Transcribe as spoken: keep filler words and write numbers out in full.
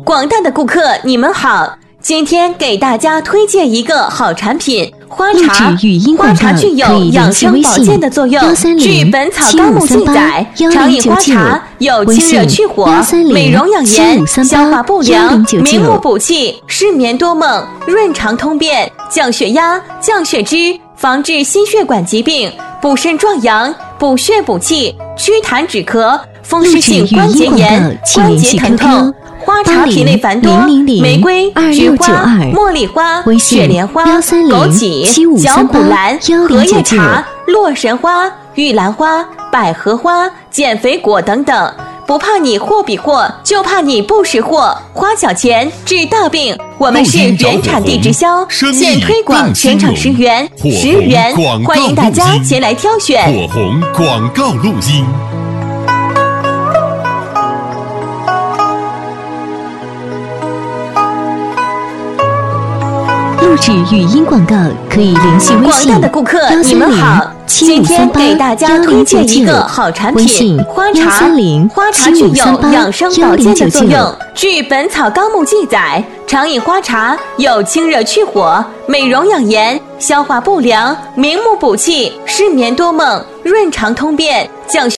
广大的顾客，你们好！今天给大家推荐一个好产品——花茶。花茶具有养生保健的作用。据《本草纲目》记载，常饮花茶有清热去火、美容养颜、消化不良、明目补气、失眠多梦、润肠通便、降血压、降血脂，防治心血管疾病，补肾壮阳、补血补气、祛痰止咳、风湿性关节炎、关节疼痛。花茶品类繁多，玫瑰、菊花、茉莉花、雪莲花、枸杞、绞股蓝、荷叶茶、洛神花、玉兰花、百合花、减肥果等等。不怕你货比货，就怕你不识货。花小钱治大病，我们是原产地直销，现推广全场十元，十元，欢迎大家前来挑选。 火红广告录音。 录制语音广告可以联系微信广大的顾客，你们好！今天给大家推荐一个好产品——花茶。花茶具有养生保健的作用。据《本草纲目》记载，常饮花茶有清热去火、美容养颜、消化不良、明目补气、失眠多梦、润肠通便、降